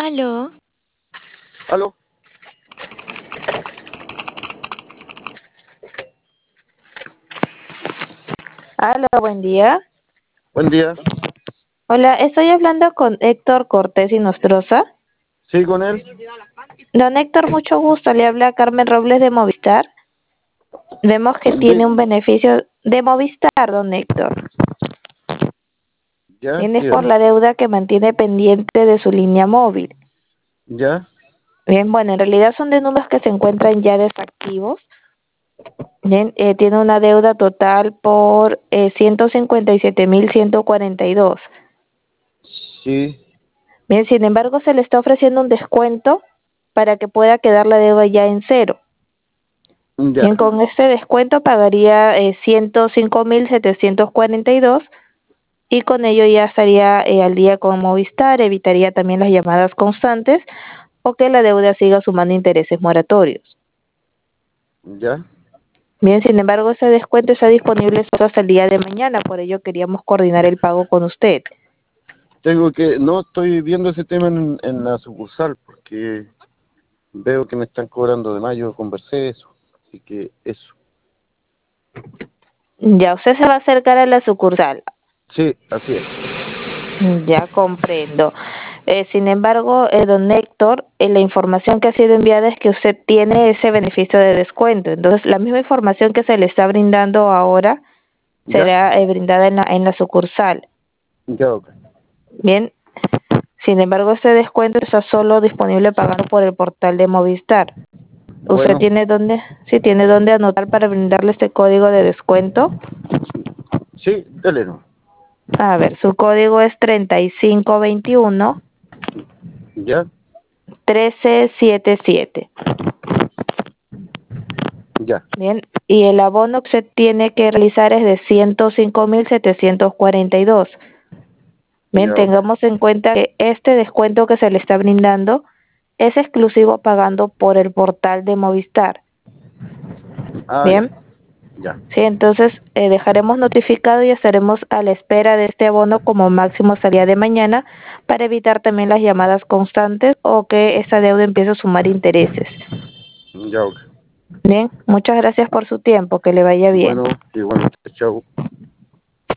Aló, Aló, Aló, buen día. buen día. Hola, estoy hablando con Héctor Cortés y Nostroza. Sí, con él. Don Héctor, mucho gusto. Le habla Carmen Robles de Movistar. Vemos que De, tiene un beneficio de Movistar, don Héctor. ya, Viene por dígame. la deuda que mantiene pendiente de su línea móvil. Ya, Bien, bueno, en realidad son de números que se encuentran ya desactivos. Bien, tiene una deuda total por 157.142. sí, Bien, sin embargo, se le está ofreciendo un descuento para que pueda quedar la deuda ya en cero. ya, Bien, con este descuento pagaría 105.742 y con ello ya estaría al día con Movistar, evitaría también las llamadas constantes o que la deuda siga sumando intereses moratorios. ya. Bien, sin embargo, ese descuento está disponible solo hasta el día de mañana, por ello queríamos coordinar el pago con usted. No estoy viendo ese tema en la sucursal porque veo que me están cobrando de más. Yo conversé eso, así que eso. Ya, usted se va a acercar a la sucursal. Sí, así es. Ya comprendo. Sin embargo, don Héctor, la información que ha sido enviada es que usted tiene ese beneficio de descuento. Entonces, la misma información que se le está brindando ahora Ya, será brindada en la sucursal. ya, ok. Bien, sin embargo, este descuento está solo disponible pagando por el portal de Movistar. ¿Usted Bueno, tiene dónde anotar para brindarle este código de descuento? sí, dale, no. A ver, su código es 3521 Ya, 1377. ya, Bien, y el abono que se tiene que realizar es de 105.742. Bien, ya, ok. tengamos en cuenta que este descuento que se le está brindando es exclusivo pagando por el portal de Movistar. Ah, ya, Bien, ya, sí, entonces dejaremos notificado y estaremos a la espera de este abono como máximo hasta el día de mañana para evitar también las llamadas constantes o que esta deuda empiece a sumar intereses. ya, ok. Bien, muchas gracias por su tiempo, que le vaya bien. Bueno, igualmente, chao.